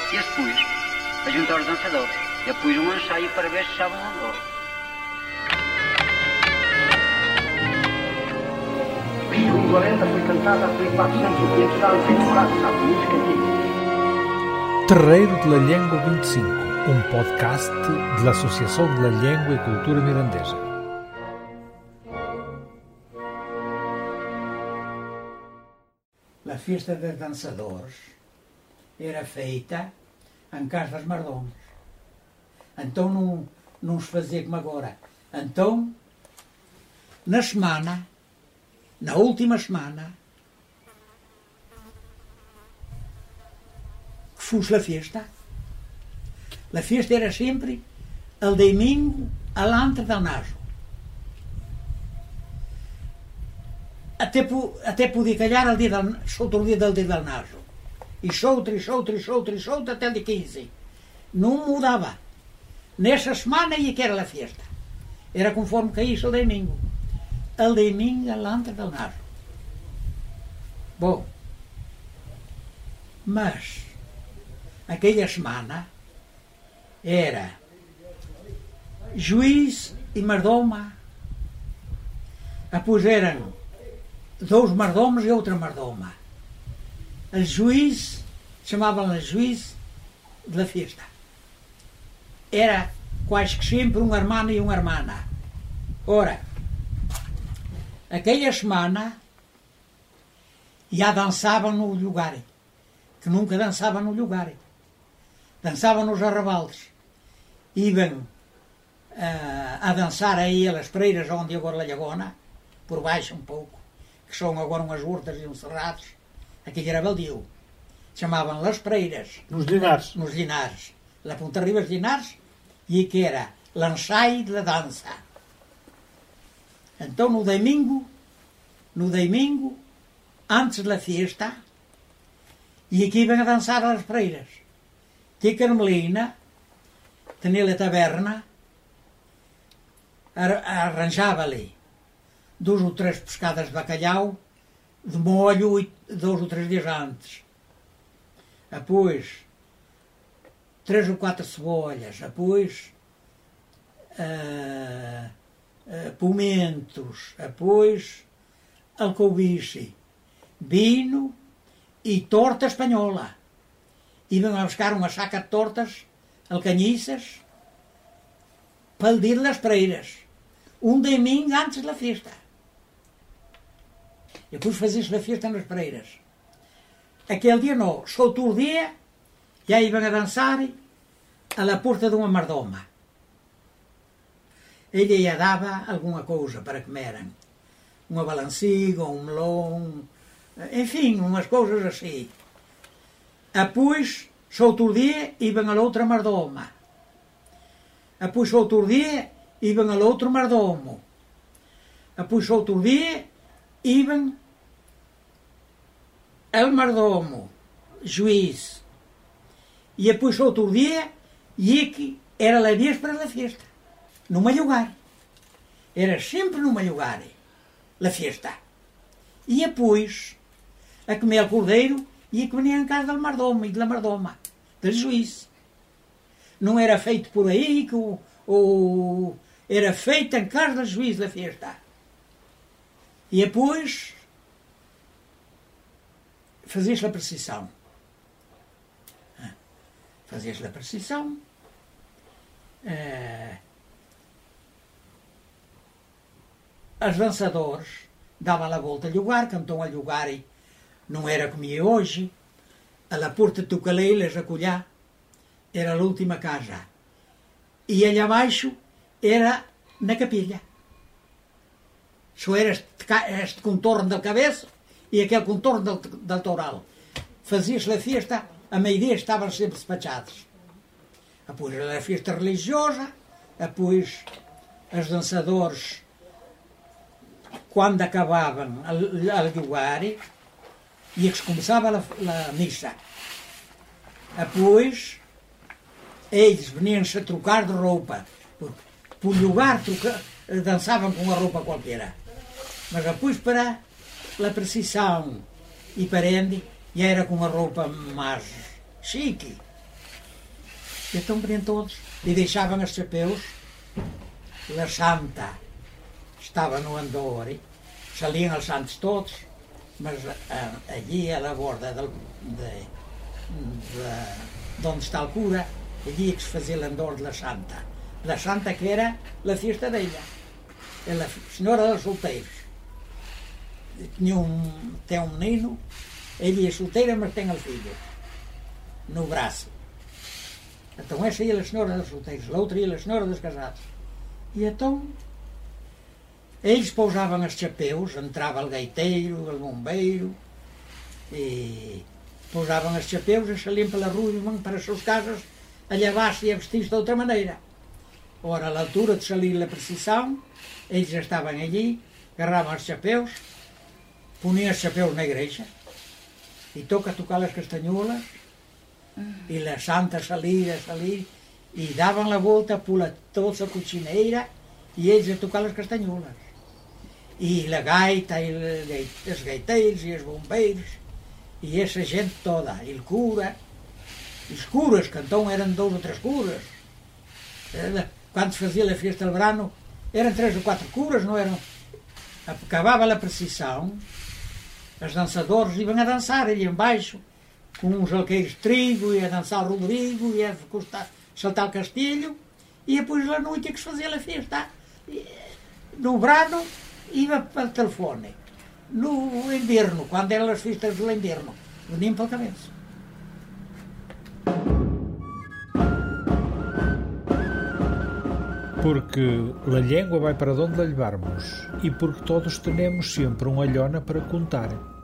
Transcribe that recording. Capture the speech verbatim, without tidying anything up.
E depois, a juntar os dançadores. E depois um ensaio para ver se sabem andar. O segundo quarenta foi cantada por quatrocentos ou quinhentos anos em Portugal, sabe? Música antiga. Terreiro de la Llengua vinte e cinco, um podcast da Associação de la Llengua e Cultura Mirandesa. A festa dos dançadores era feita em casa das mardomas. Então não, não se fazia como agora. Então, na semana, na última semana, que fosse a festa, a festa era sempre el domingo alante del naso. Até, até podia calhar o dia del, outro dia del dia del naso. E outro, e outro, e outro, e outro, até de quinze. Não mudava. Nessa semana ia que era a festa. Era conforme caísse o domingo. O domingo alante del naso. Bom, mas aquela semana era juiz e mardoma. Depois eram dois mardomos e outra mardoma. O juiz, chamavam-lhe juiz da festa. Era quase que sempre um hermano e uma hermana. Ora, aquela semana já dançavam no lugar, que nunca dançavam no lugar. Dançavam nos arrabaldes. Iam uh, a dançar aí as preiras onde agora a Lagona, por baixo um pouco, que são agora umas hortas e uns cerrados. Aquilo era baldio. Chamavam las preiras. Nos Linares. Nos Linares. La Ponta Ribas Linares, e que era l'ensai da dança. Então no domingo, no domingo, antes da festa, e aqui iam a dançar as preiras. Que a Carmelina, tinha a taberna, arranjava ali duas ou três pescadas de bacalhau de molho dois ou três dias antes. Depois, três ou quatro cebolhas. Depois, uh, uh, pimentos. Depois, alcobice, vinho e torta espanhola. Iam a buscar uma saca de tortas alcanhiças para o dia das preiras. Um domingo antes da festa. E depois fazia-se a festa nas preiras. Aquele dia não, só outro dia, já iam a dançar à la porta de uma mardoma. Ele já dava alguma coisa para comerem. Uma balanciga, um melão, enfim, umas coisas assim. Depois, só outro dia, iam a outra mardoma. Depois, só outro dia, iam a outro mardomo. Depois, só outro dia, iam ao mardomo, juiz. E depois, só outro dia, e que era a véspera da festa. Numa lugar. Era sempre numa lugar. A festa. E depois, a comer o cordeiro, e que vinha em casa do mardomo e da mardoma, do juiz. Não era feito por aí, que o, o, era feito em casa do juiz da festa. E depois fazia-se a procissão. Fazia-se a procissão. Eh, os dançadores davam a volta ao lugar, cantam ao lugar e não era como é hoje. A la porta de Tucaleiras, a colhar, era a última casa. E ali abaixo era na capilha. Só era este, este contorno da cabeça e aquele contorno do, do toral. Fazia-se a festa, a meio-dia estavam sempre despachados. Depois era a festa religiosa, depois os dançadores, quando acabavam a, a jogar, e que se começava a, a missa. Depois, eles vinham-se a trocar de roupa. Por, por lugar, troca, dançavam com uma roupa qualquer. Mas depois, para a procissão e para ende, já era com uma roupa mais chique. E então vinham todos e deixavam os chapéus. A santa estava no andor, saliam os santos todos, mas ah, allí a la borda del, de, de, de onde está o cura, allí é que se fazia o andor da santa. Da santa que era a festa dela. Ela, senhora dos solteiros. Tinha um, tem um menino, ele é solteira, mas tem o filho no braço. Então essa ia a senhora dos solteiros, a outra ia a senhora dos casados. E então eles pousavam os chapéus, entrava o gaiteiro, o bombeiro, e pousavam os chapéus e saliam pela rua e vão para as suas casas a lavar-se e a vestir-se de outra maneira. Ora, à altura de sair a procissão, eles já estavam allí, agarravam os chapéus, puniam os chapéus na igreja, e toca a tocar as castanholas, e a santa salir, a salir, e davam a volta por toda a cochineira, e eles a tocar as castanholas. E a gaita, e os gaiteiros, e os bombeiros, e essa gente toda, e o cura, e os curas, que então eram dois ou três curas. Quando se fazia a festa de verano, eram três ou quatro curas, não eram? Acabava a procissão, os dançadores iam a dançar ali embaixo, com uns alqueiros de trigo, e a dançar o Rodrigo, e a saltar o castilho, e depois à noite é que se fazia a festa. No verano, ia para o telefone. No inverno, quando eram as festas do inverno, veniam para a cabeça. Porque a língua vai para onde a levarmos e porque todos temos sempre uma olhona para contar.